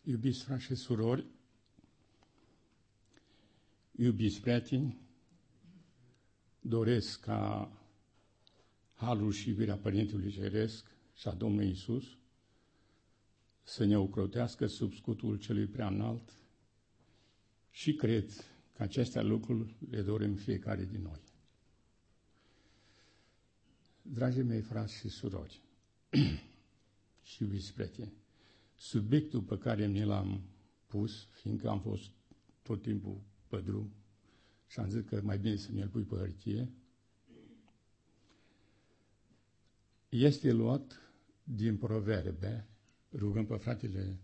Iubiți frați și surori, iubiți prieteni, doresc ca harul și iubirea Părintelui Ceresc și a Domnului Iisus să ne ocrotească sub scutul celui prea înalt și cred că acestea lucruri le dorim fiecare din noi. Dragii mei frați și surori și iubiți prieteni, subiectul pe care mi l-am pus, fiindcă am fost tot timpul pe drum și am zis că mai bine să mi-l pui pe hârtie, este luat din Proverbe. Rugăm pe fratele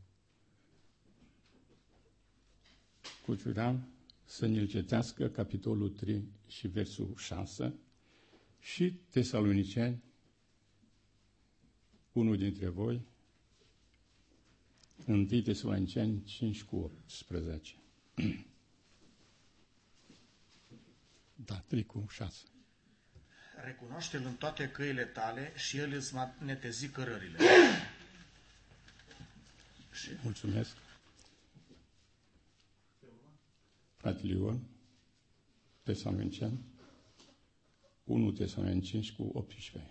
Cuciuran să ne-l citească, capitolul 3 și versul 6, și Tesaloniceni, unul dintre voi, 1 Tesaloniceni 5 cu 18. Da, 3 cu 6. Recunoaște-L în toate căile tale și El îți va netezi cărările. Mulțumesc. Fratele Ion, Tesaloniceni, 1 Tesaloniceni cu 18.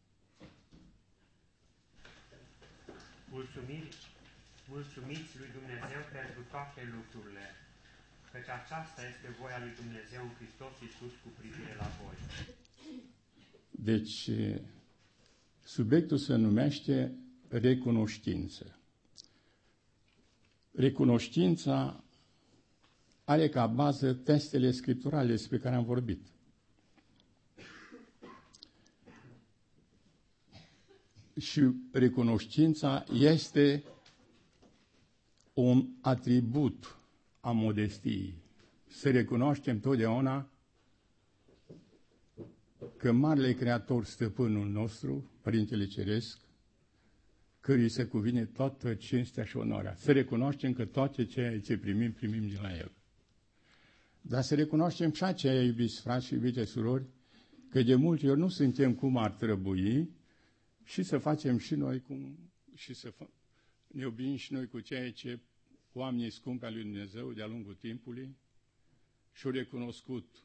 Mulțumiți lui Dumnezeu pentru toate lucrurile, căci aceasta este voia lui Dumnezeu în Hristos Iisus cu privire la voi. Deci, subiectul se numește recunoștință. Recunoștința are ca bază testele scripturale despre care am vorbit. Și recunoștința este un atribut a modestiei. Să recunoaștem totdeauna că Marele Creator, Stăpânul nostru, Părintele Ceresc, cărui se cuvine toată cinstea și onoarea. Să recunoaștem că toate ceea ce primim, primim de la El. Dar să recunoaștem și aceea, iubiți frați și iubite surori, că de multe ori nu suntem cum ar trebui și să facem și noi ne iubim și noi cu ceea ce oamenii scumpi al lui Dumnezeu de-a lungul timpului și-au recunoscut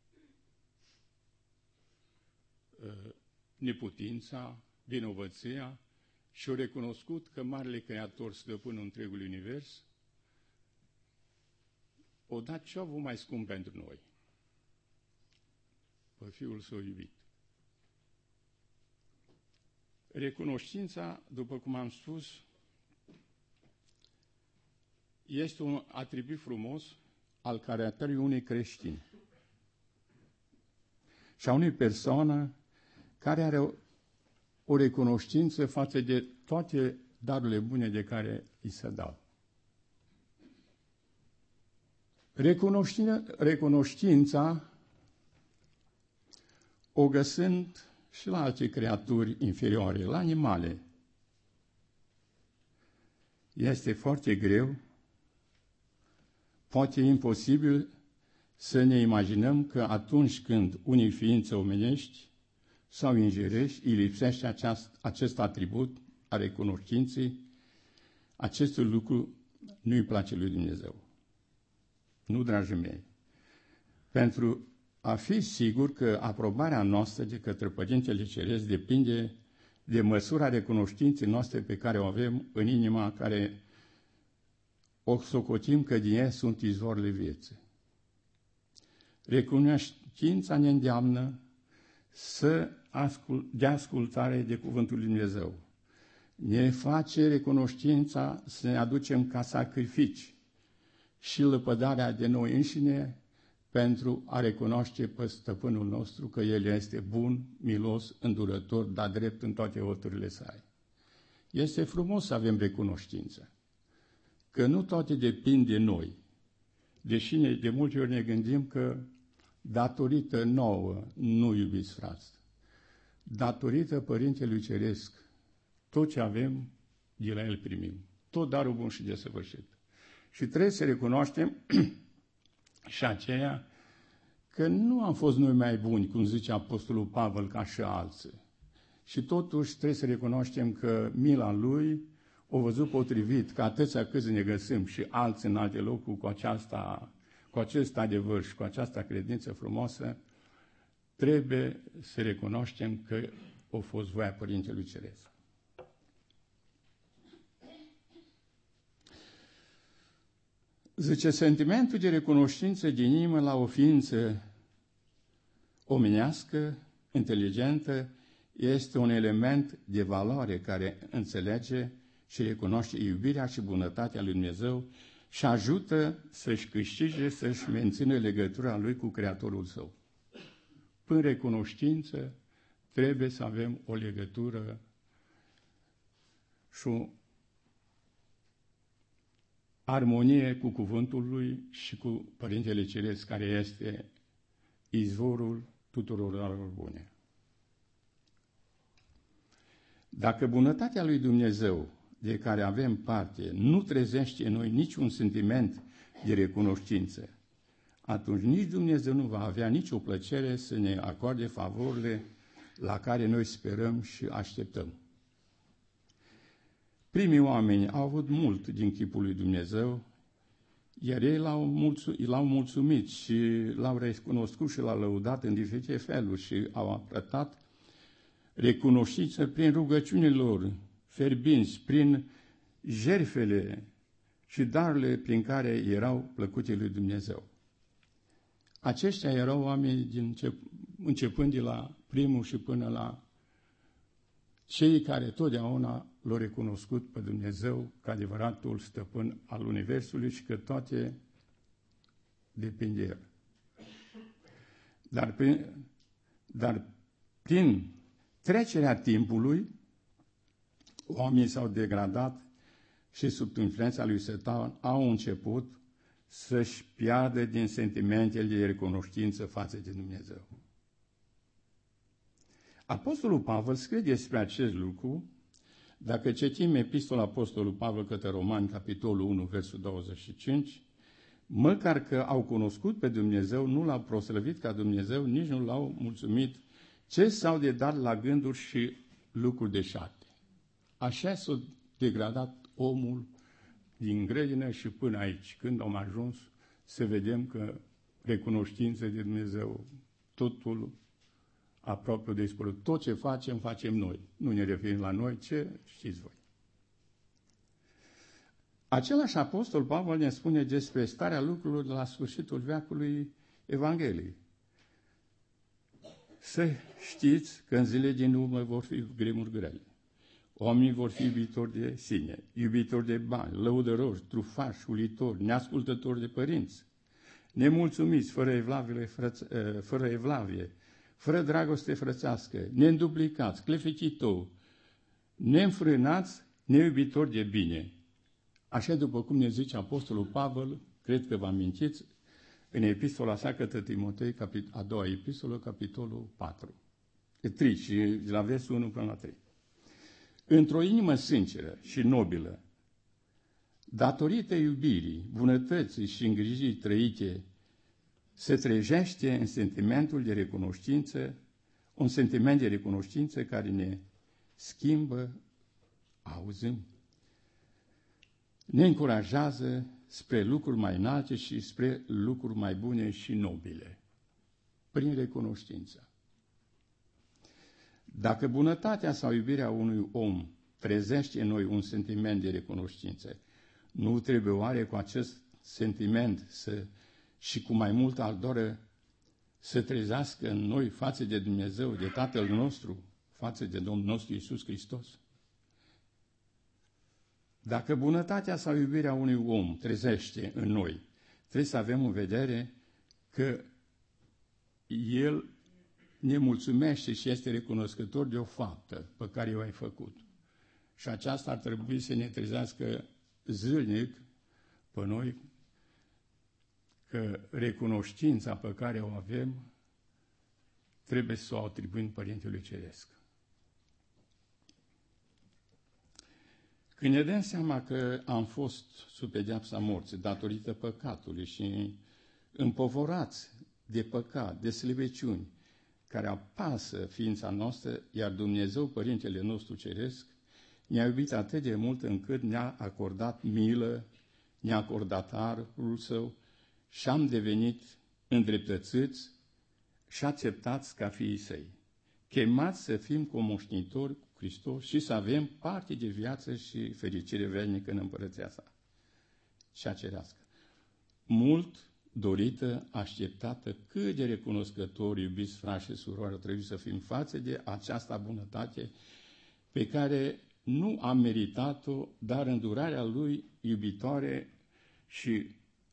neputința, vinovăția și-au recunoscut că Marele Creator, Stăpânul întregului univers, o dat ce-a avut mai scump pentru noi? Pe Fiul Său iubit. Recunoștința, după cum am spus, este un atribut frumos al caracterului unui creștin și a unei persoane care are o recunoștință față de toate darurile bune de care îi se dau. Recunoștința o găsind și la alte creaturi inferioare, la animale. Este foarte greu, poate imposibil să ne imaginăm că atunci când unei ființe omenești sau îngerești îi lipsește acest atribut a recunoștinței, acest lucru nu îi place lui Dumnezeu. Nu, dragii mei. Pentru a fi sigur că aprobarea noastră de către Părintele Ceresc depinde de măsura recunoștinței noastre pe care o avem în inima, care o socotim că din ea sunt izvorile vieții. Recunoștința ne îndeamnă de ascultare de Cuvântul lui Dumnezeu. Ne face recunoștința să ne aducem ca sacrificii și lepădarea de noi înșine pentru a recunoaște pe Stăpânul nostru că El este bun, milos, îndurător, dar drept în toate hotările sale. Este frumos să avem recunoștință, că nu toate depind de noi, deși de multe ori ne gândim că datorită nouă, nu iubiți frați, datorită Părintelui Ceresc, tot ce avem, de la El primim, tot darul bun și desăvârșit. Și trebuie să recunoaștem și aceea că nu am fost noi mai buni, cum zice Apostolul Pavel, ca și alții. Și totuși trebuie să recunoaștem că mila Lui o văzut potrivit că atâția câți ne găsim și alții în alte locuri cu acest adevăr și cu această credință frumoasă, trebuie să recunoaștem că a fost voia Părintelui Ceresc. Zice, sentimentul de recunoștință din inimă la o ființă omenească, inteligentă, este un element de valoare care înțelege și recunoaște iubirea și bunătatea lui Dumnezeu și ajută să-și câștige, să-și mențină legătura lui cu Creatorul său. Prin recunoștință trebuie să avem o legătură și o armonie cu cuvântul lui și cu Părintele Ceresc, care este izvorul tuturor darurilor bune. Dacă bunătatea lui Dumnezeu de care avem parte nu trezește în noi niciun sentiment de recunoștință, atunci nici Dumnezeu nu va avea nicio plăcere să ne acorde favorile la care noi sperăm și așteptăm. Primii oameni au avut mult din chipul lui Dumnezeu, iar ei l-au mulțumit și l-au recunoscut și l-au lăudat în diferite feluri și au arătat recunoștință prin rugăciunile lor fierbinți, prin jertfele și darurile prin care erau plăcute lui Dumnezeu. Aceștia erau oameni începând de la primul și până la cei care totdeauna l-au recunoscut pe Dumnezeu ca adevăratul stăpân al Universului și că toate depinde de El. Dar prin trecerea timpului, oamenii s-au degradat și sub influența lui Satan au început să-și piardă din sentimentele de recunoștință față de Dumnezeu. Apostolul Pavel scrie despre acest lucru, dacă citim epistola Apostolului Pavel către Romani, capitolul 1, versul 25, măcar că au cunoscut pe Dumnezeu, nu l-au proslăvit ca Dumnezeu, nici nu l-au mulțumit, ce s-au de dat la gânduri și lucruri deșarte. Așa s-a degradat omul din grădină și până aici, când am ajuns să vedem că recunoștință de Dumnezeu, totul aproape de dispărut. Tot ce facem, facem noi. Nu ne referim la noi, ce știți voi. Același apostol Pavel ne spune despre starea lucrurilor de la sfârșitul veacului Evangheliei. Să știți că în zile din urmă vor fi vremuri grele. Oamenii vor fi iubitori de sine, iubitori de bani, lăudăroși, trufași, ulitori, neascultători de părinți, nemulțumiți, fără evlavie, fără dragoste frățească, neînduplicați, clefecitori, neînfrânați, neiubitori de bine. Așa după cum ne zice apostolul Pavel, cred că vă amintiți, în epistola sa către Timotei, a doua epistolă, capitolul 3, și de la versul 1 până la 3. Într-o inimă sinceră și nobilă, datorită iubirii, bunătății și îngrijirii trăite, se trejește în sentimentul de recunoștință, un sentiment de recunoștință care ne schimbă, auzim, ne încurajează spre lucruri mai înalte și spre lucruri mai bune și nobile, prin recunoștință. Dacă bunătatea sau iubirea unui om trezește în noi un sentiment de recunoștință, nu trebuie oare cu acest sentiment și cu mai multă ardoră să trezească în noi față de Dumnezeu, de Tatăl nostru, față de Domnul nostru Iisus Hristos? Dacă bunătatea sau iubirea unui om trezește în noi, trebuie să avem în vedere că el ne mulțumește și este recunoscător de o faptă pe care o ai făcut. Și aceasta ar trebui să ne trezească zilnic pe noi că recunoștința pe care o avem trebuie să o atribuim Părintelui Ceresc. Când ne dăm seama că am fost sub pedeapsa morții datorită păcatului și împovorați de păcat, de slăbiciuni, care apasă ființa noastră, iar Dumnezeu, Părintele nostru Ceresc, ne-a iubit atât de mult încât ne-a acordat milă, ne-a acordat harul său și am devenit îndreptățiți și acceptați ca fiii săi, chemați să fim comoștenitori cu Hristos și să avem parte de viață și fericire veșnică în împărăția sa, cea cerească. Mult dorită, așteptată, cât de recunoscători, iubiți frați și surori, trebuie să fim față de această bunătate pe care nu am meritat-o, dar îndurarea lui iubitoare și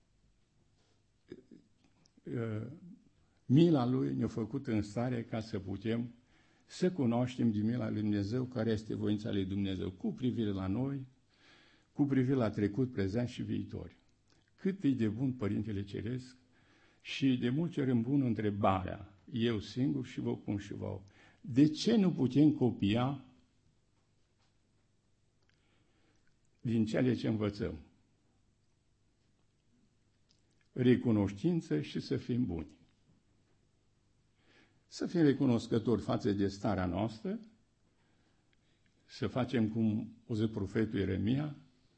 mila lui ne-a făcut în stare ca să putem să cunoaștem din mila lui Dumnezeu care este voința lui Dumnezeu cu privire la noi, cu privire la trecut, prezent și viitor. Cât e de bun Părintele Ceresc și de multe ori îmi pun întrebarea, eu singur și vă pun și vouă, de ce nu putem copia din cele ce învățăm? Recunoștință și să fim buni. Să fim recunoscători față de starea noastră, să facem cum o zi profetul Ieremia,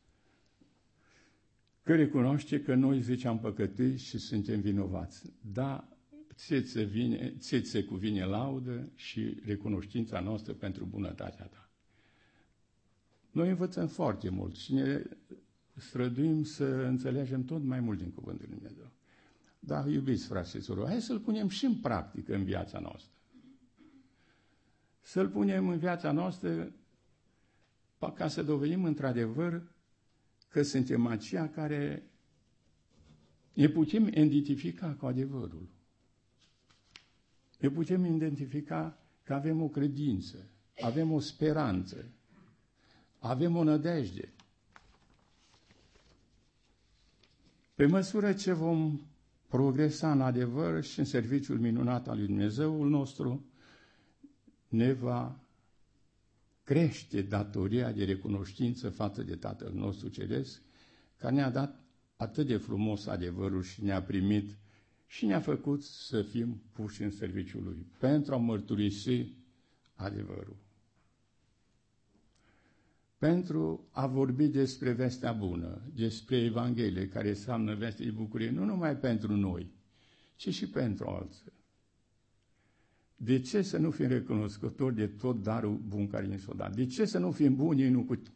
că recunoaște că noi, zice, am păcătuit și suntem vinovați. Da, ți se cuvine laudă și recunoștința noastră pentru bunătatea ta. Noi învățăm foarte mult și ne străduim să înțelegem tot mai mult din Cuvântul Lui Dumnezeu. Dar, iubiți frați și surori, hai să-l punem și în practică în viața noastră. Să-l punem în viața noastră ca să dovedim într-adevăr că suntem aceia care ne putem identifica cu adevărul. Ne putem identifica că avem o credință, avem o speranță, avem o nădejde. Pe măsură ce vom progresa în adevăr și în serviciul minunat al lui Dumnezeul nostru, ne va crește datoria de recunoștință față de Tatăl nostru Ceresc, care ne-a dat atât de frumos adevărul și ne-a primit și ne-a făcut să fim puși în serviciul Lui, pentru a mărturisi adevărul. Pentru a vorbi despre vestea bună, despre Evanghelie, care înseamnă vestea de bucurie, nu numai pentru noi, ci și pentru alții. De ce să nu fim recunoscători de tot darul bun care ne s-a dat? De ce să nu fim buni nu cu...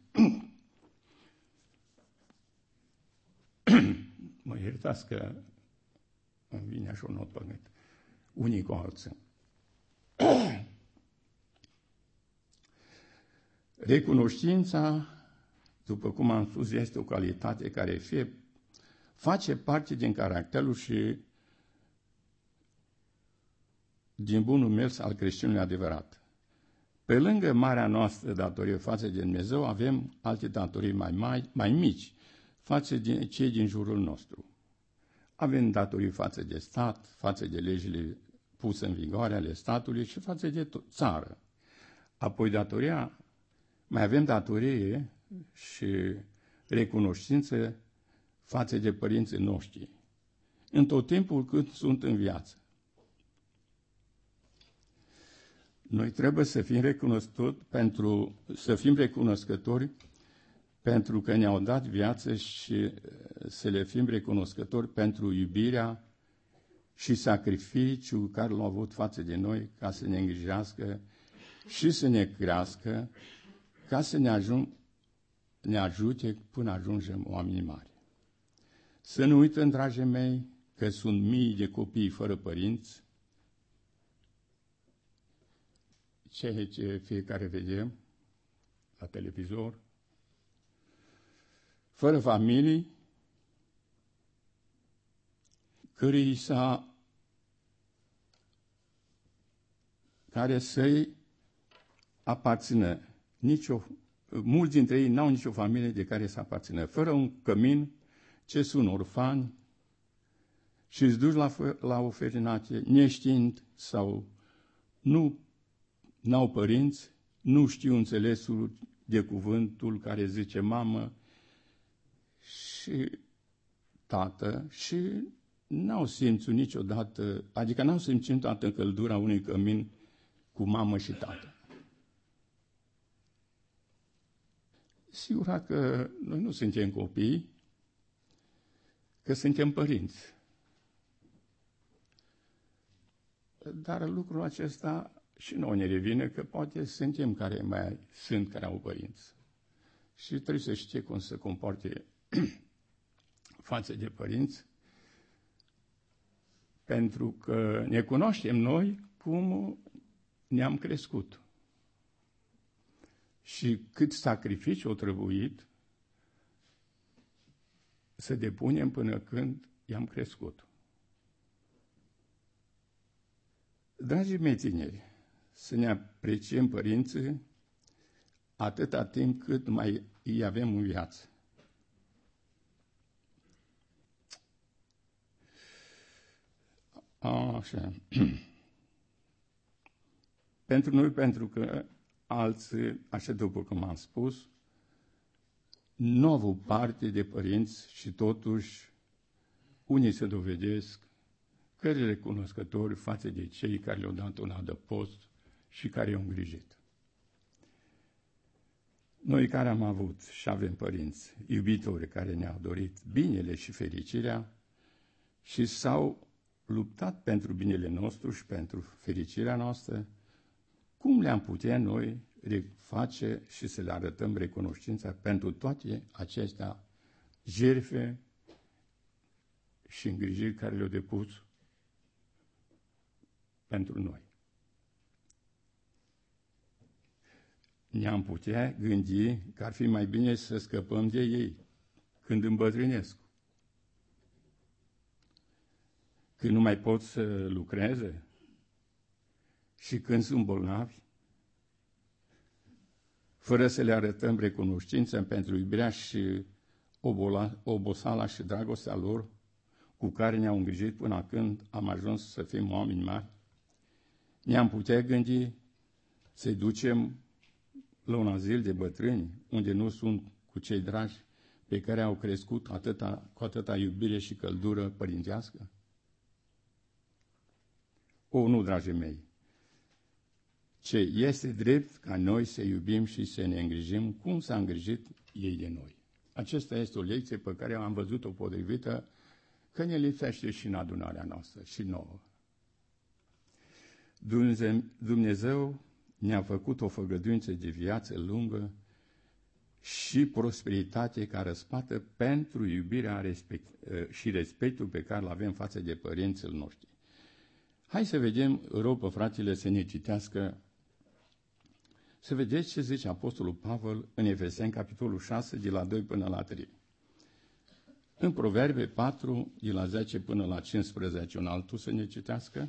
Mă iertați că îmi vine așa un not păgânt. Unii cu alții. Recunoștința, după cum am spus, este o calitate care face parte din caracterul și din bunul mers al creștinului adevărat. Pe lângă marea noastră datorie față de Dumnezeu, avem alte datorii mai mici față de cei din jurul nostru. Avem datorii față de stat, față de legile puse în vigoare ale statului și față de țară. Apoi mai avem datorie și recunoștință față de părinții noștri, în tot timpul cât sunt în viață. Noi trebuie să fim recunoscători pentru că ne-au dat viață și să le fim recunoscători pentru iubirea și sacrificiul care l-au avut față de noi ca să ne îngrijească și să ne crească, ca să ne ajute până ajungem oamenii mari. Să nu uităm, dragii mei, că sunt mii de copii fără părinți, ceea ce fiecare vedem la televizor, fără familii, care să-i aparțină. Mulți dintre ei n-au nicio familie de care să aparțină. Fără un cămin, ce sunt orfani și îți duci la o ferinație neștiind sau n-au părinți, nu știu înțelesul de cuvântul care zice mamă și tată și n-au simțit niciodată, adică n-au simțit niciodată căldura unui cămin cu mamă și tată. Sigur că noi nu suntem copii, că suntem părinți. Dar lucrul acesta și nouă ne revine că poate suntem care mai sunt care au părinți. Și trebuie să știe cum să comporte față de părinți, pentru că ne cunoaștem noi cum ne-am crescut. Și cât sacrificiu au trebuit să depunem până când i-am crescut. Dragii mei tineri, să ne apreciem părinții atâta timp cât mai îi avem în viață. Așa. Pentru noi, pentru că alții, așa după cum am spus, nu au avut parte de părinți și totuși unii se dovedesc că recunoscători față de cei care le-au dat un adăpost și care i-au îngrijit. Noi care am avut și avem părinți iubitori care ne-au dorit binele și fericirea și s-au luptat pentru binele nostru și pentru fericirea noastră, cum le-am putea noi face și să le arătăm recunoștința pentru toate acestea jertfe și îngrijiri care le-au depus pentru noi. Ne-am putea gândi că ar fi mai bine să scăpăm de ei când îmbătrânesc, când nu mai pot să lucreze și când sunt bolnavi, fără să le arătăm recunoștință pentru iubirea și oboseala și dragostea lor cu care ne-au îngrijit până când am ajuns să fim oameni mari. Ne-am putea gândi să-i ducem la un azil de bătrâni, unde nu sunt cu cei dragi pe care au crescut cu atâta iubire și căldură părintească? O, nu, dragii mei, ce este drept ca noi să iubim și să ne îngrijim cum s-a îngrijit ei de noi. Acesta este o lecție pe care am văzut-o potrivită că ne lipsește și în adunarea noastră, și nouă. Dumnezeu ne-a făcut o făgăduință de viață lungă și prosperitate ca răsplată pentru iubirea și respectul pe care îl avem față de părinții noștri. Hai să vedem, rog pe fratele să ne citească, să vedeți ce zice Apostolul Pavel în Efeseni, capitolul 6, de la 2 până la 3. În Proverbe 4, de la 10 până la 15, un altul să ne citească.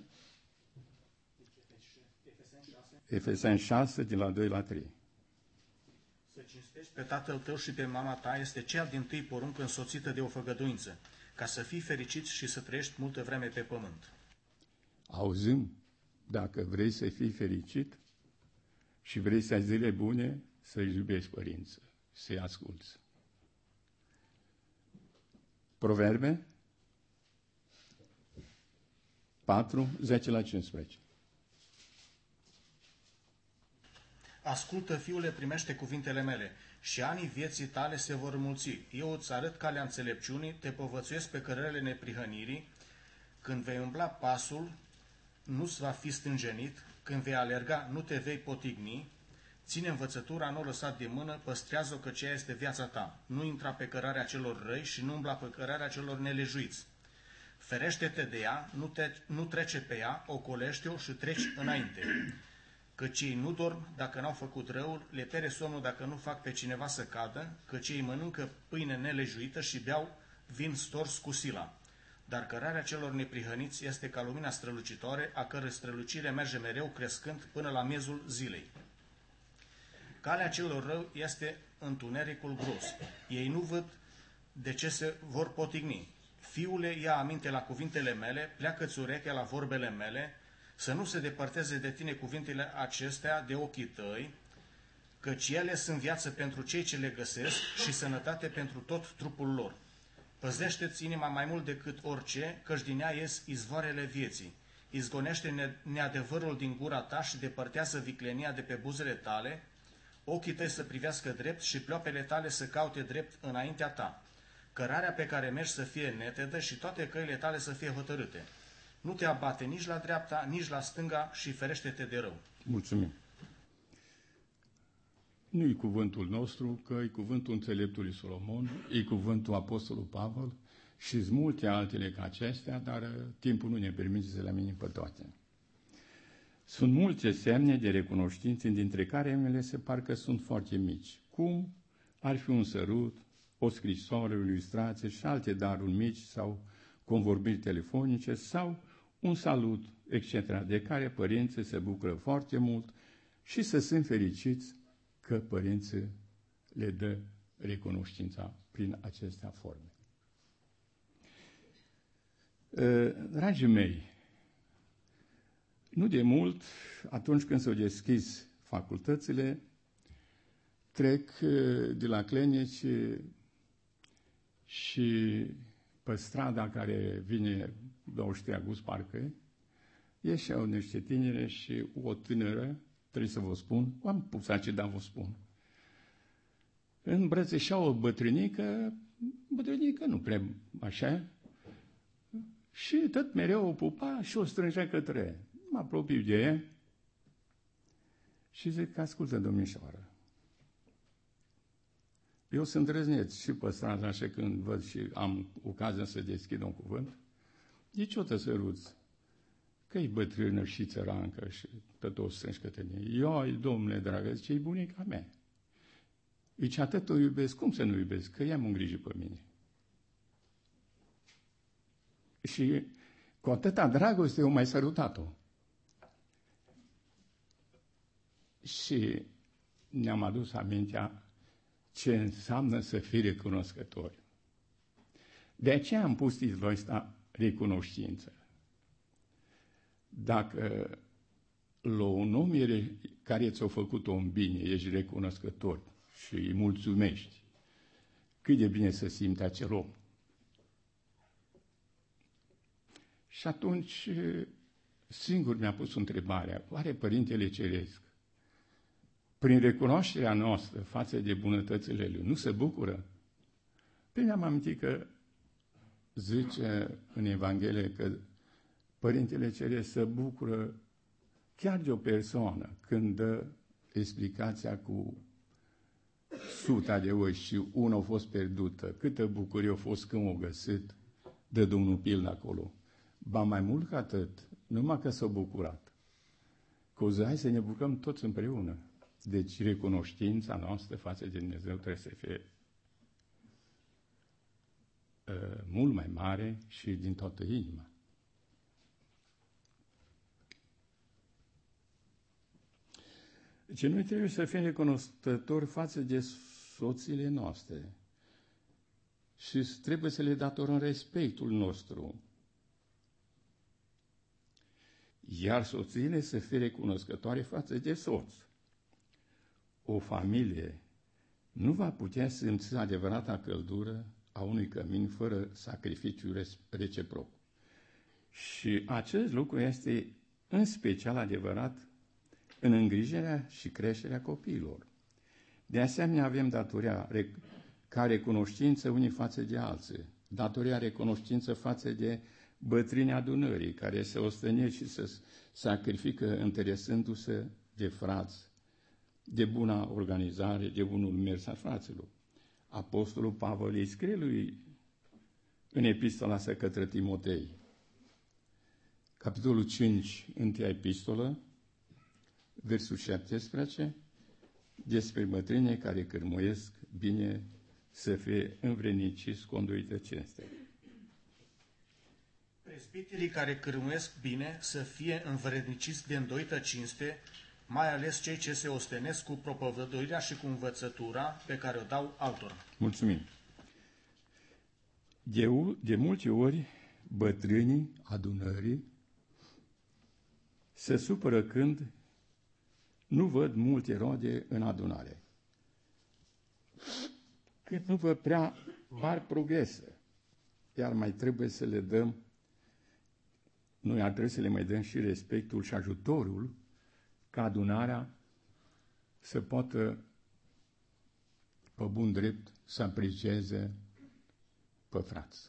Efeseni 6, de la 2 la 3. Să cinstești pe tatăl tău și pe mama ta este cea dintâi poruncă însoțită de o făgăduință, ca să fii fericit și să trăiești multă vreme pe pământ. Auzim, dacă vrei să fii fericit și vrei să ai zile bune, să-i iubești părinții, să-i asculți. Proverbe 4, 10 la 15. Ascultă, fiule, primește cuvintele mele și anii vieții tale se vor mulți. Eu îți arăt calea înțelepciunii, te povățuiesc pe cărările neprihănirii. Când vei umbla pasul, nu-ți va fi stânjenit, când vei alerga, nu te vei potigni. Ține învățătura, nu o lăsa de mână, păstrează-o că ceea este viața ta. Nu intra pe cărarea celor răi și nu umbla pe cărarea celor nelejuiți. Ferește-te de ea, nu trece pe ea, ocolește-o și treci înainte. Căci ei nu dorm dacă n-au făcut răul, le pere somnul dacă nu fac pe cineva să cadă, căci ei mănâncă pâine nelejuită și beau vin stors cu sila. Dar cărarea celor neprihăniți este ca lumina strălucitoare, a cărei strălucire merge mereu crescând până la miezul zilei. Calea celor rău este întunericul gros. Ei nu văd de ce se vor potigni. Fiule, ia aminte la cuvintele mele, pleacă-ți urechea la vorbele mele, să nu se depărteze de tine cuvintele acestea de ochii tăi, căci ele sunt viață pentru cei ce le găsesc și sănătate pentru tot trupul lor. Păzește-ți inima mai mult decât orice, căci din ea ies izvoarele vieții. Izgonește neadevărul din gura ta și depărtează viclenia de pe buzele tale, ochii tăi să privească drept și ploapele tale să caute drept înaintea ta. Cărarea pe care mergi să fie netedă și toate căile tale să fie hotărâte. Nu te abate nici la dreapta, nici la stânga și ferește-te de rău. Mulțumim. Nu e cuvântul nostru, că e cuvântul înțeleptului Solomon, e cuvântul apostolului Pavel și sunt multe altele ca acestea, dar timpul nu ne permite să le amintim pe toate. Sunt multe semne de recunoștință, dintre care unele se parcă sunt foarte mici. Cum ar fi un sărut, o scrisoare, o ilustrație și alte daruri mici sau convorbiri telefonice sau un salut, etc., de care părinții se bucură foarte mult și să sunt fericiți că părinții le dă recunoștința prin acestea forme. Dragii mei, nu de mult, atunci când s-au deschis facultățile, trec de la Clenici și pe strada care vine 23 august, parcă, ieșeau niște tinere și o tânără, trebuie să vă spun, am pus aici, dar vă spun, îmbrățișau o bătrânică nu prea așa, și tot mereu o pupa și o strângea către ea. Mă apropiu de ea și zic, ascultă, domnișoară, eu sunt drăzneț și pe stradă, așa când văd și am ocazia să deschid un cuvânt, de ce o te săruți? Că e bătrână și țărancă și tot o strângi către mine. Eu, domnule dragă, zice, e bunica mea. Deci atât o iubesc, cum să nu iubesc? Că ea mă îngrijă pe mine. Și cu atâta dragoste eu mai sărutat-o. Și ne-am adus amintea ce înseamnă să fii recunoscători. De aceea am pus titlul ăsta recunoștință. Dacă la un om care ți-a făcut un bine, ești recunoscător și îi mulțumești, cât de bine să simte acel om. Și atunci, singur mi-a pus întrebarea, oare Părintele Ceresc, prin recunoașterea noastră față de bunătățile Lui, nu se bucură? Păi mi-am amintit că zice în Evanghelie că Părintele Ceresc se bucură chiar de o persoană când dă explicația cu 100 de oi și una a fost pierdută. Câtă bucurie a fost când o găsit, dă Domnul pildă acolo. Ba mai mult ca atât, numai că s-a bucurat. Că o zi, hai să ne bucurăm toți împreună. Deci recunoștința noastră față de Dumnezeu trebuie să fie mult mai mare și din toată inima. Deci noi trebuie să fim recunoscători față de soțiile noastre și trebuie să le datorăm respectul nostru. Iar soțiile să fie recunoscătoare față de soț. O familie nu va putea simți adevărata căldură a unui cămin fără sacrificiu reciproc. Și acest lucru este în special adevărat în îngrijirea și creșterea copiilor. De asemenea, avem datoria ca recunoștință unii față de alții, datoria recunoștință față de bătrânii adunării, care se ostănesc și se sacrifică interesându-se de frați, de buna organizare, de bunul mers al fraților. Apostolul Pavel îi scrie lui în epistola sa către Timotei, capitolul 5, 1 epistolă, versul 17, despre bătrânii care cârmuiesc bine să fie învredniciți cu conduită cinste. Prezbiterii care cârmuiesc bine să fie învredniciți de îndoită cinste, mai ales cei ce se ostenesc cu propovăduirea și cu învățătura pe care o dau altora. Mulțumim! De multe ori, bătrânii adunării se supără când nu văd multe rode în adunare. Când nu văd prea mari progrese, iar mai trebuie să le dăm, noi ar trebui să le mai dăm și respectul și ajutorul ca adunarea să poată pe bun drept, să aprecieze pe frați.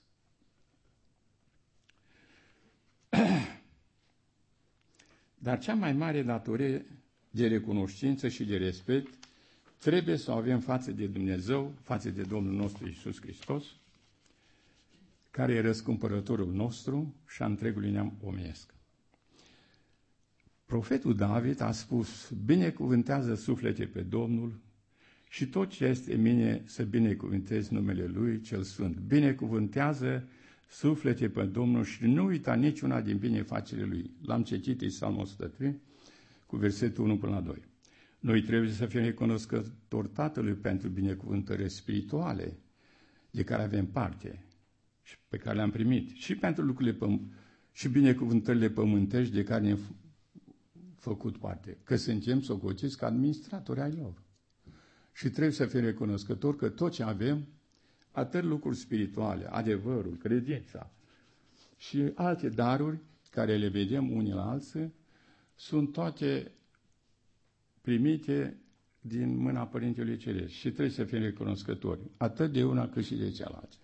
Dar cea mai mare datorie de recunoștință și de respect trebuie să o avem față de Dumnezeu, față de Domnul nostru Iisus Hristos, care e răscumpărătorul nostru și a întregului neam omenesc. Profetul David a spus: binecuvântează suflete pe Domnul și tot ce este în mine să binecuvântez numele Lui cel Sfânt. Binecuvântează suflete pe Domnul și nu uita niciuna din binefacerile Lui. L-am citit în Psalmul 103 cu versetul 1 până la 2. Noi trebuie să fim recunoscători Tatălui pentru binecuvântările spirituale de care avem parte și pe care le-am primit, și pentru lucrurile și binecuvântările pământești de care ne-am făcut parte, că suntem socotiți ca administratori ai lor. Și trebuie să fim recunoscători că tot ce avem, atât lucruri spirituale, adevărul, credința și alte daruri care le vedem unii la alții, sunt toate primite din mâna Părintelui Ceresc și trebuie să fim recunoscători, atât de una cât și de cealaltă.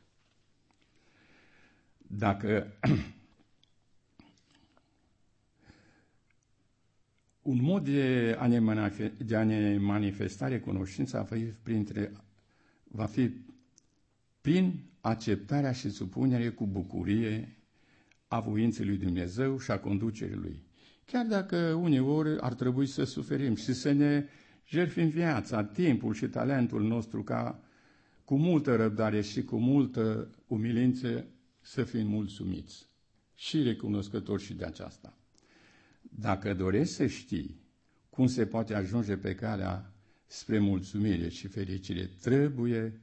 Dacă un mod de a ne manifesta recunoștința va fi prin acceptarea și supunerea cu bucurie a voinței lui Dumnezeu și a conducerii Lui. Chiar dacă uneori ar trebui să suferim și să ne jertfim viața, timpul și talentul nostru ca cu multă răbdare și cu multă umilință să fim mulțumiți și recunoscători și de aceasta. Dacă dorești să știi cum se poate ajunge pe calea spre mulțumire și fericire, trebuie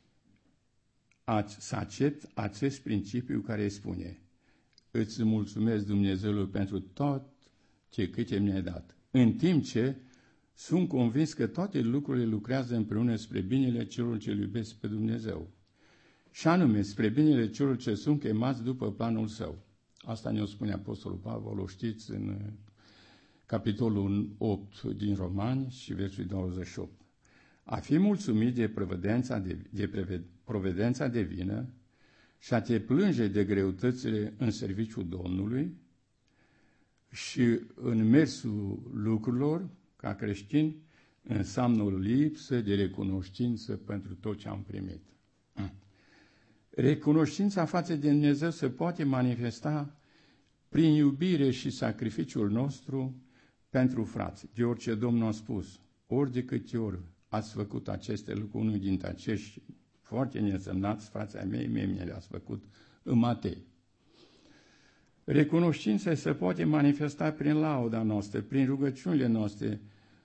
să accept acest principiu care spune: îți mulțumesc Dumnezeului pentru tot ce câte mi-ai dat, în timp ce sunt convins că toate lucrurile lucrează împreună spre binele celor ce iubesc pe Dumnezeu, și anume spre binele celor ce sunt chemați după planul Său. Asta ne-o spune Apostolul Pavel, o știți în capitolul 8 din Romani și versul 28. A fi mulțumit de providența divină și a te plânge de greutățile în serviciul Domnului și în mersul lucrurilor, ca creștin, înseamnă o lipsă de recunoștință pentru tot ce am primit. Recunoștința față de Dumnezeu se poate manifesta prin iubire și sacrificiul nostru pentru frați. De orice Domnul a spus: ori de câte ori ați făcut aceste lucruri unul dintre acești foarte neînsemnați frații ai mei, mie le-ați făcut, în Matei. Recunoștința se poate manifesta prin lauda noastră, prin rugăciunile noastre,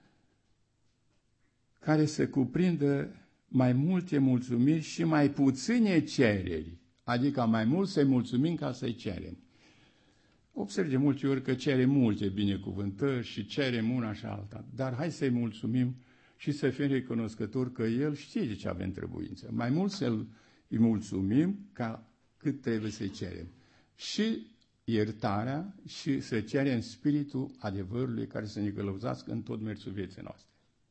care să cuprindă mai multe mulțumiri și mai puține cereri, adică mai mult să-i mulțumim ca să-i cerem. Observ de multe ori că cerem multe binecuvântări și cerem una și alta, dar hai să-i mulțumim și să fim recunoscători că El știe de ce avem trebuință. Mai mult să-i mulțumim ca cât trebuie să-i cerem. Și iertarea și să cerem spiritul adevărului care să ne călăuzească în tot mersul vieții noastre.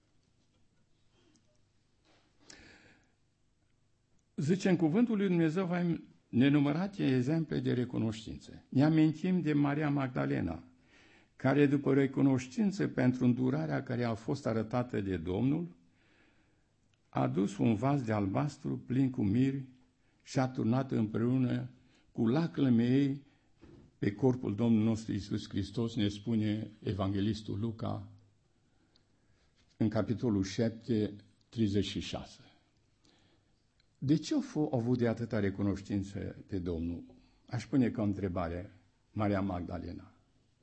Zice, în cuvântul lui Dumnezeu avem nenumărate exemple de recunoștință. Ne amintim de Maria Magdalena, care după recunoștință pentru îndurarea care a fost arătată de Domnul, a dus un vas de albastru plin cu mir și a turnat împreună cu lacrimile ei pe corpul Domnului nostru Iisus Hristos, ne spune evanghelistul Luca în capitolul 7, 36. De ce a avut de atâta recunoștință de Domnul? Aș pune ca întrebare Maria Magdalena.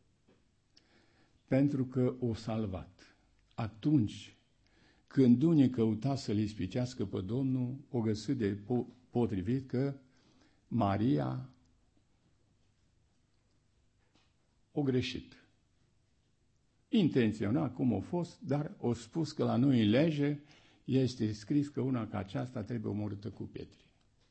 Pentru că o salvat. Atunci când unii căuta să-L ispicească pe Domnul, o găsit de potrivit că Maria o greșit. Intenționat cum a fost, dar o spus că la noi în lege este scris că una ca aceasta trebuie omorâtă cu pietre.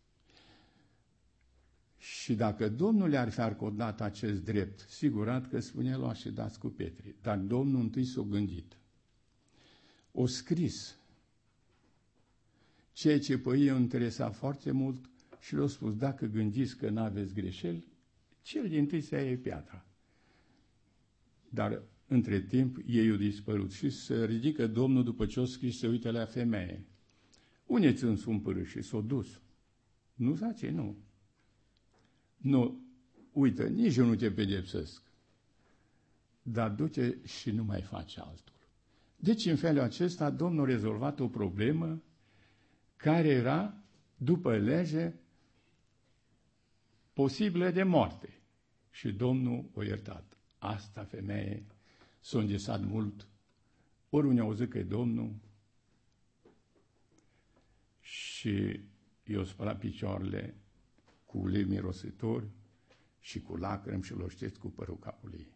Și dacă Domnul le-ar fi acordat acest drept, sigurat că spune luați și dați cu pietre. Dar Domnul întâi s-a gândit. O scris ceea ce pe ei o interesa foarte mult și le-au spus, dacă gândiți că n-aveți greșeli, cel dintâi să ia piatra. Dar între timp ei au dispărut și se ridică Domnul după ce o scris, se uită la femeie. Unde ți un pârâș și s-o dus? Nu zace, nu. Nu, uită, nici eu nu te pedepsesc. Dar du-te și nu mai faci altul. Deci, în felul acesta, Domnul a rezolvat o problemă care era, după lege, posibilă de moarte. Și Domnul o iertat. Asta, femeie, s-a înghețat mult. Oriunde au zis că e Domnul și i-o spălat picioarele cu ulei mirositor și cu lacrimi și l-o șteți cu părul capului.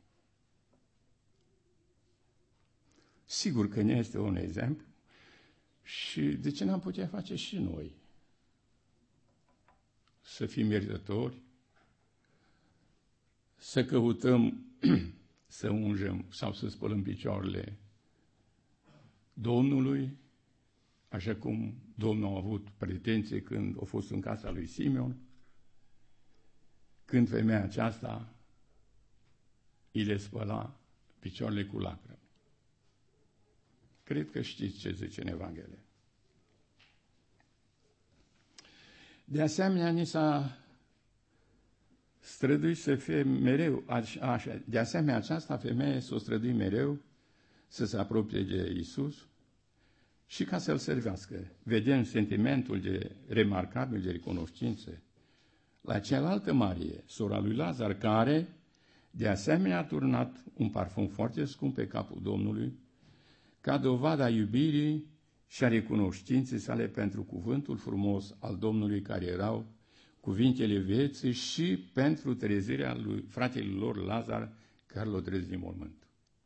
Sigur că ne este un exemplu și de ce n-am putea face și noi? Să fim iertători, să căutăm să ungem sau să spălăm picioarele Domnului, așa cum Domnul a avut pretenție când a fost în casa lui Simeon, când femeia aceasta îi le spăla picioarele cu lacrimi. Cred că știți ce zice în Evanghelie. De asemenea, ni s-a străduit să fie mereu, așa, de asemenea, aceasta femeie s-o străduit mereu să se apropie de Iisus și ca să-L servească. Vedem sentimentul de remarcabil de recunoștință la cealaltă Marie, sora lui Lazar, care, de asemenea, a turnat un parfum foarte scump pe capul Domnului, ca dovada iubirii și a recunoștinței sale pentru cuvântul frumos al Domnului, care erau cuvintele vieții, și pentru trezirea lui fratele lor Lazar, care l-a trezit din mormânt.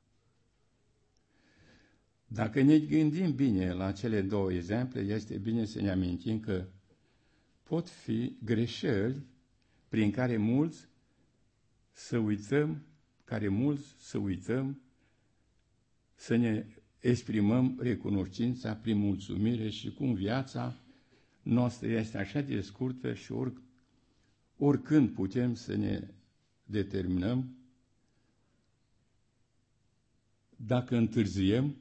Dacă ne gândim bine la cele două exemple, este bine să ne amintim că pot fi greșeli prin care mulți să uităm, să ne exprimăm recunoștința prin mulțumire și cum viața noastră este așa de scurtă și oricând putem să ne determinăm, dacă întârziem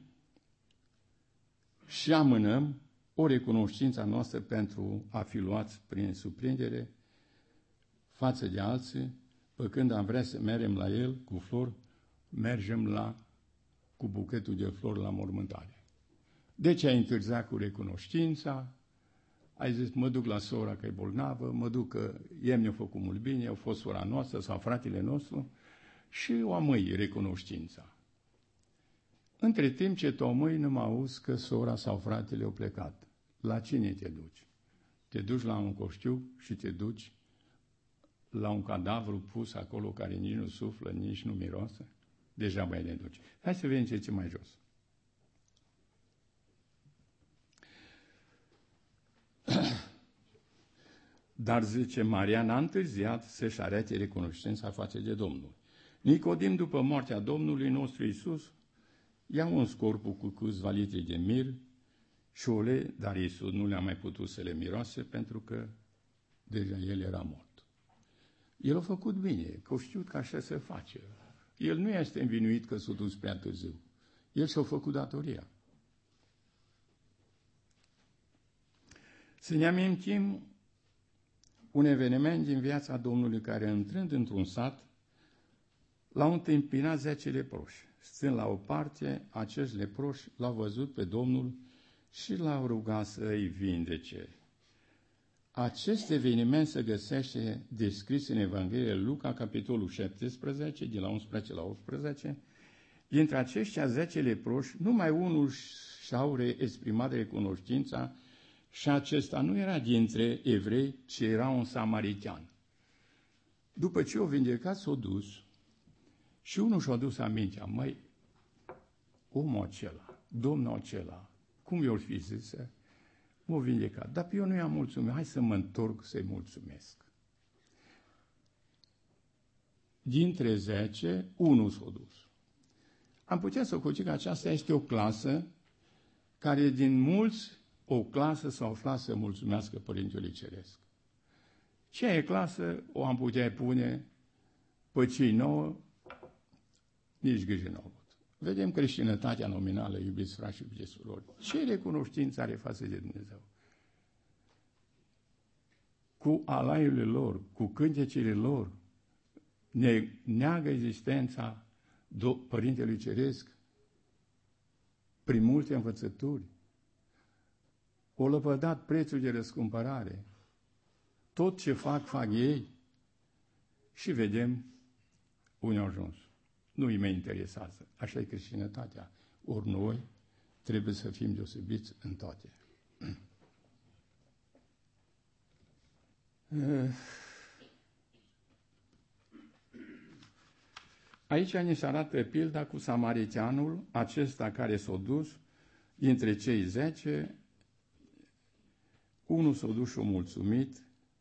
și amânăm o recunoștință noastră pentru a fi luați prin surprindere față de alții, pe când am vrea să mergem la el cu flori, mergem cu buchetul de flori la mormântare. De ce ai întârziat cu recunoștința? Ai zis, mă duc la sora că e bolnavă, mă duc că el mi-a făcut mult bine, a fost sora noastră sau fratele nostru și o amâi recunoștința. Între timp ce tu amâi, nu mă auzi că sora sau fratele au plecat. La cine te duci? Te duci la un coștiu și te duci la un cadavru pus acolo care nici nu suflă, nici nu miroase? Deja mai le duci. Hai să vedem ce mai jos. Dar, zice, Maria n-a întârziat să-și arate recunoștința față de Domnul. Nicodim, după moartea Domnului nostru Iisus, ia un corpul cu câțiva litri de mir și ulei, dar Iisus nu le-a mai putut să le miroase pentru că deja el era mort. El a făcut bine, că a știut că așa se face. El nu este învinuit că s-a dus prea târziu. El și-a făcut datoria. Să ne amintim un eveniment din viața Domnului care, intrând într-un sat, l-au întâmpinat 10 leproși. Stând la o parte, acești leproși l-au văzut pe Domnul și l-au rugat să îi vindece. Acest eveniment se găsește descris în Evanghelia Luca, capitolul 17, de la 11 la 18. Dintre aceștia 10 leproși, numai unul și-au exprimat recunoștința și acesta nu era dintre evrei, ci era un samaritean. După ce o vindecat, s-a dus și unul și-a dus amintea, măi, omul acela, domnul acela, cum i-or fi zis, m-a vindecat, dar pe eu nu i-am mulțumit, hai să mă întorc să-i mulțumesc. Dintre 10, unul s-a dus. Am putea să cocim că aceasta este o clasă care din mulți o clasă s-a aflat să mulțumească Părintelui Ceresc. Ce e clasă o am putea pune pe cei nouă, nici grijă n-au avut. Vedem creștinătatea nominală, iubiți frați și iubiți surori. Ce recunoștință are față de Dumnezeu? Cu alaiurile lor, cu cântecele lor, ne neagă existența Părintelui Ceresc prin multe învățături. O lăpădat prețul de răscumpărare. Tot ce fac ei. Și vedem unde au ajuns. Nu-i mai interesează. Așa e creștinătatea. Ori noi trebuie să fim deosebiți în toate. Aici ne se arată pilda cu samariteanul, acesta care s-a dus dintre cei 10, unul s-a dus și-a mulțumit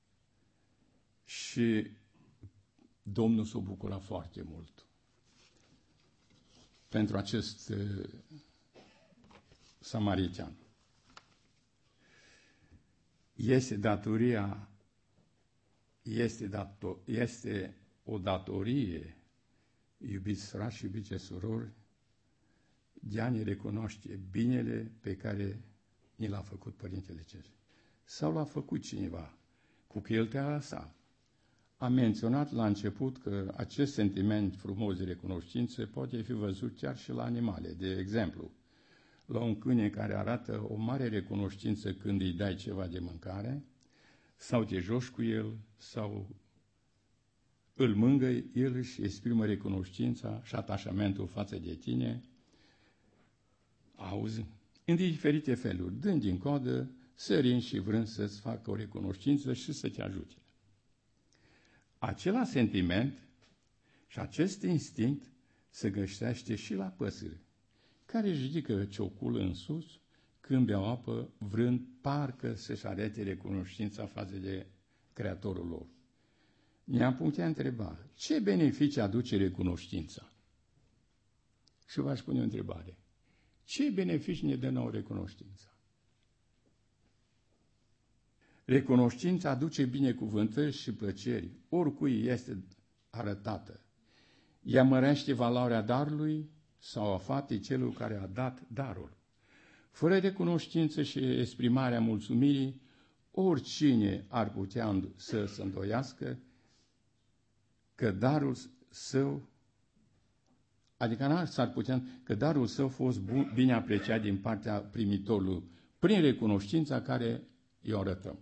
și Domnul s-a bucurat foarte mult pentru acest samaritean. Este o datorie, iubiți frați și iubiți surori, de a ne recunoaște binele pe care ni l-a făcut Părintele Ceresc. Sau l-a făcut cineva cu cheltuiala sa. Am menționat la început că acest sentiment frumos de recunoștință poate fi văzut chiar și la animale. De exemplu, la un câine care arată o mare recunoștință când îi dai ceva de mâncare, sau te joci cu el, sau îl mângâi, el își exprimă recunoștința și atașamentul față de tine, auzi, în diferite feluri, dând din coadă, sărind și vrând să-ți facă o recunoștință și să te ajute. Acela sentiment și acest instinct se găsește și la păsări, care își ridică ciocul în sus când beau apă, vrând parcă să-și arate recunoștința față de Creatorul lor. Ne-am putea întreba, ce beneficii aduce recunoștința? Și v-aș pune o întrebare. Ce beneficii ne dă nouă recunoștința? Recunoștința aduce binecuvântări și plăceri, oricui este arătată. Ea mărește valoarea darului sau a faptei celui care a dat darul. Fără recunoștință și exprimarea mulțumirii, oricine ar putea să se îndoiască că darul său, adică s-ar putea că darul său a fost bine apreciat din partea primitorului, prin recunoștința care i-o arătăm.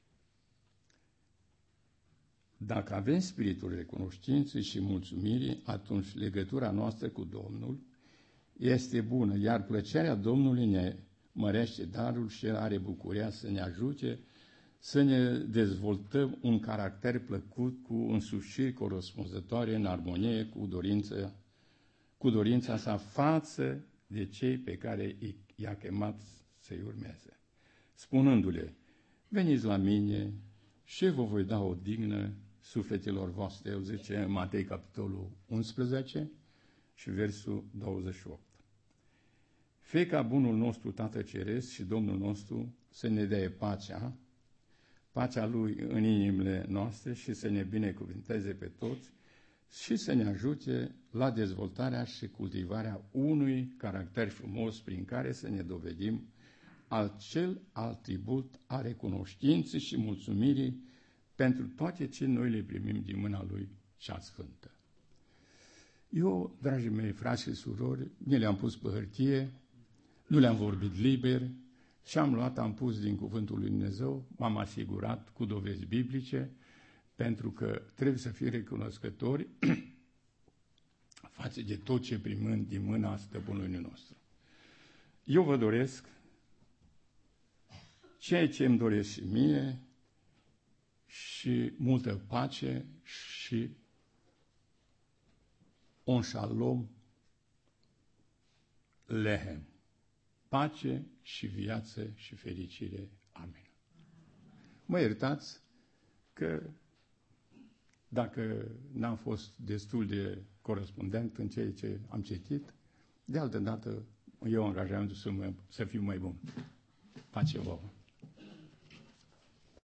Dacă avem spiritul recunoștinței și mulțumirii, atunci legătura noastră cu Domnul este bună, iar plăcerea Domnului ne mărește darul și El are bucuria să ne ajute să ne dezvoltăm un caracter plăcut cu însușiri corespunzătoare în armonie cu dorința sa față de cei pe care i-a chemat să-i urmeze. Spunându-le, veniți la mine și vă voi da o dignă sufletelor voastre, eu zice în Matei capitolul 11 și versul 28. Fie ca bunul nostru Tată Ceresc și Domnul nostru să ne dea pacea Lui în inimile noastre și să ne binecuvânteze pe toți și să ne ajute la dezvoltarea și cultivarea unui caracter frumos prin care să ne dovedim acel atribut a recunoștinței și mulțumirii pentru toate ce noi le primim din mâna Lui cea Sfântă. Eu, dragii mei frați și surori, ne le-am pus pe hârtie, nu le-am vorbit liber, și am luat, am pus din cuvântul lui Dumnezeu, m-am asigurat cu dovezi biblice, pentru că trebuie să fim recunoscători față de tot ce primim din mâna stăpânului nostru. Eu vă doresc ceea ce îmi doresc și mie, și multă pace și un shalom lehem. Pace și viață și fericire. Amin. Mă iertați că dacă n-am fost destul de corespondent în ceea ce am citit, de altă dată eu angajam să fiu mai bun. Pace vouă!